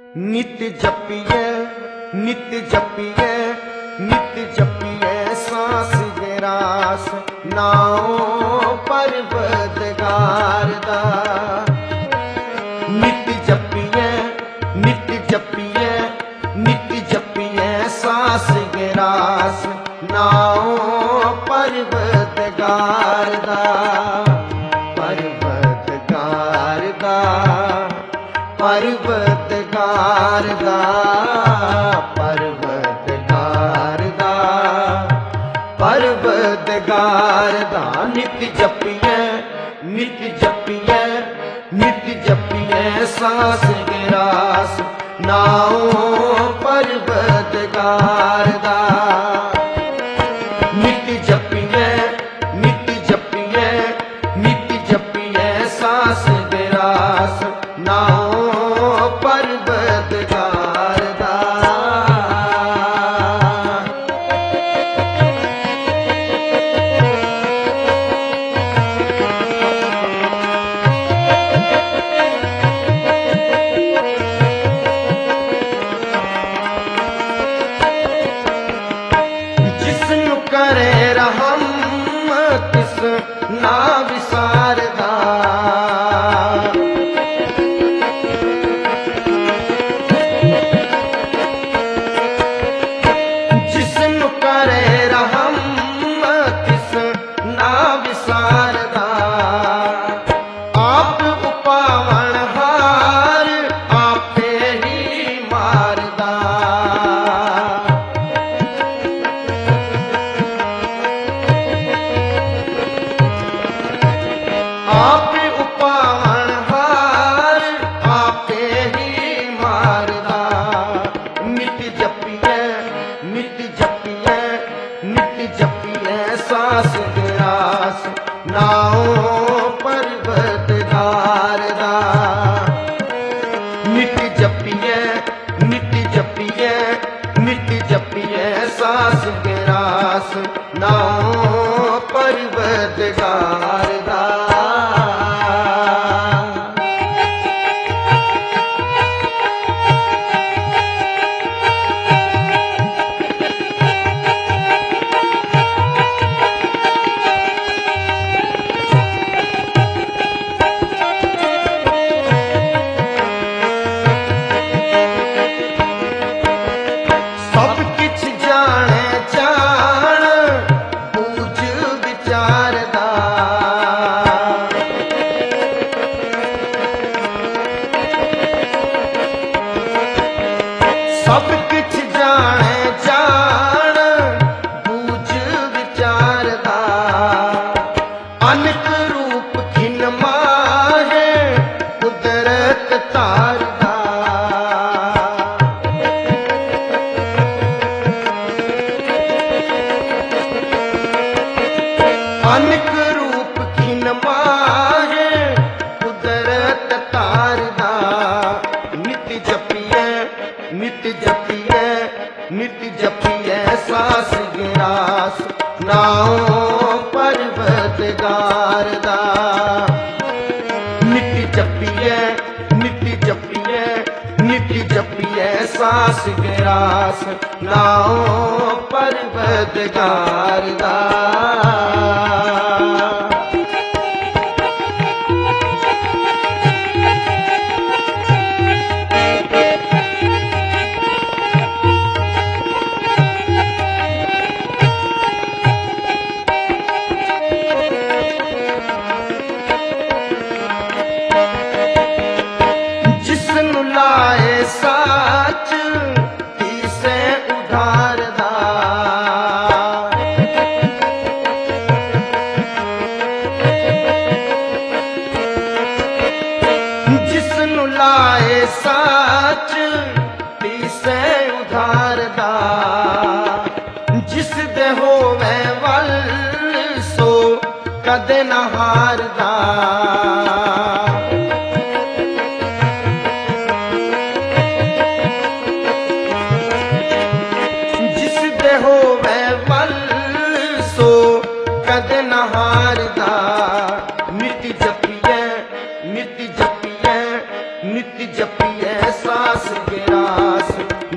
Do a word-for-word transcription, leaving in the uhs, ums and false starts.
नित जपिए नित जपिए नित जपिए सांस गिरास नाओ परवदगार दा। नित जपिए नित जपिए नित जपिए सांस गिरास नाओ परवदगार दा। परवदगार दा परवदगार दा परवदगार दा परवदगार दा। नित जपिए नित जपिए नित जपिए सांस गिरास नाओ परवदगार दा। नित जपिए नित जपिए नित जपिए सांस गिरास नाओ परवदगार दा। जिसनु करे रहम तिस ना विसारदा। जिसनु करे रहम तिस ना विसारदा। आप उपावन हार आपे ही मारदा। आप उपावन हार आपे ही मारदा। नित जपिए नित जपिए नित जपिए सांस गिरास नाओ परवदगार दा। नित जपिए नित जपिए नित जपिए सांस गिरास नाओ परवदगार दा। सब किछ जाने जान बूझ विचारदा। सब किछ जाने जान बूझ विचारदा। अनक रूप खिन माहे कुदरत तारदा। अनक रूप खिन माहे कुदरत तारदा। नित जपिए नित जपिए नित जपिए सांस गिरास नाओ परवदगार दा। नित जपिए नित जपिए नित जपिए सांस गिरास नाओ परवदगार दा। जिसनु लाए साच तीसे उधारदा।